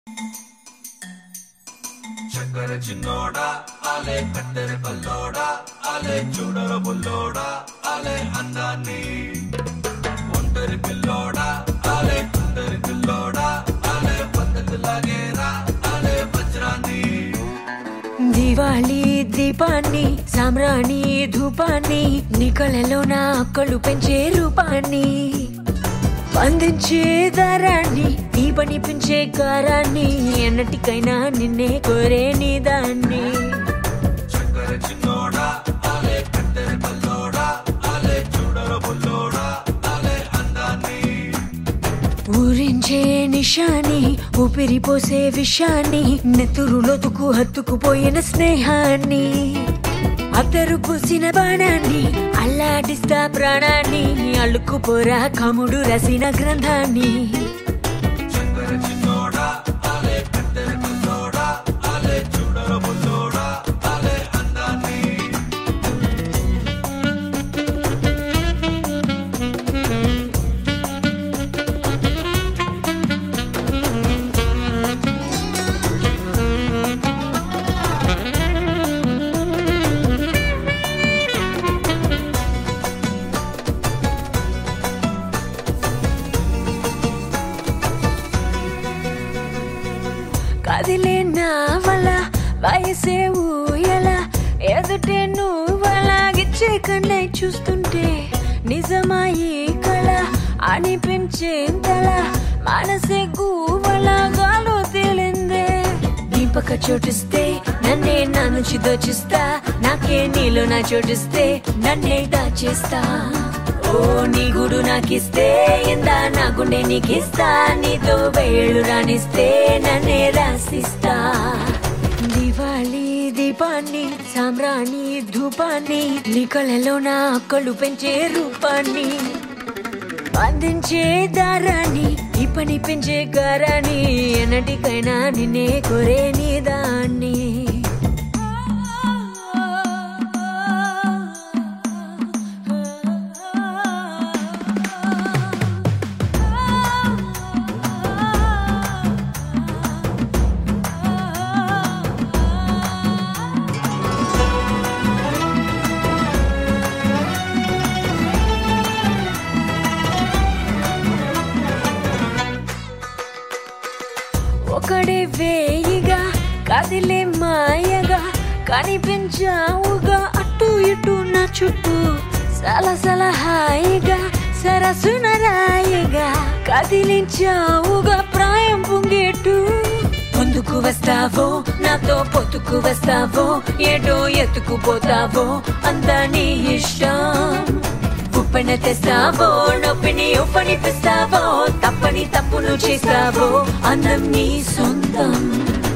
చక్కర చిన్నోడా ఆలే కత్తెర కల్లోడా ఆలే చూడర బుల్లోడా ఆలే అందాన్ని ఒంటరి పిల్లోడా ఆలే కుందరి పిల్లోడా ఆలే పద్ధతి లాగేరా ఆలే వజ్రాన్ని దివాళీ దీపాన్ని సామ్రాణి ధూపాన్ని నీ కళ్ళలో నా అక్కలు పెంచే రూపాన్ని అందించే దారాన్ని నీ పనిపించే కారాన్ని ఎన్నటికైనా నిన్నే కోరే నీ దాన్ని చక్కర చిన్నోడా ఆలే కత్తెర కల్లోడా ఆలే చూడర బుల్లోడా ఆలే అందాన్ని ఊరించే నిషాని ఊపిరిపోసే విషాన్ని నెత్తురులోతుకు హత్తుకుపోయిన స్నేహాన్ని అత్తరు పూసిన బాణాన్ని అల్లాడిస్తా ప్రాణాన్ని అల్లుకుపోరా కముడు రసిన గ్రంథాన్ని చక్కర చిన్నోడా ఆలే కత్తెర కల్లోడా ఆలే చూడర బుల్లోడా ఆలే అందాన్ని కదిలే నావల వయసే ఊయల ఎదుటే నువ్వలాగిచ్చే కన్నై చూస్తుంటే నిజమాయి కళ అనిపించేంతల మనసే గువ్వలాగాలో తేలిందే దీపక చోటిస్తే నన్నే నా నుంచి దోచిస్తా నాకే నీలో నా చోటిస్తే నన్నే దాచేస్తా ఓ నీ గుడు నాకిస్తే ఇందా నా గుండె నీకిస్తా నీతో వేళ్ళు రాణిస్తే నన్నే రాసిస్తా దివాళీ దీపాన్ని సామ్రాణి ధూపాన్ని నీ కళ్ళలో నా అక్కలు పెంచే రూపాన్ని అందించే దారాన్ని ఈ పని పెంచే గారాన్ని ఎన్నటికైనా నిన్నే కోరే నీ దాన్ని ఒకడే వేయిగా కదిలే మాయగా కనిపించావుగా అటు ఇటు నా చుట్టూ సలసల హాయిగా సరసున రాయిగా కదిలించావుగా ప్రాయం పొంగేటు ముందుకు వస్తావో నాతో పొత్తుకు వస్తావో ఏటో ఎత్తుకుపోతావో అంతా నీ ఇష్టం ఉప్పని తెస్తావో నొప్పిని ఉప్పనిపిస్తావో తప్పని తప్పును చేస్తావో అందం నీ సొంతం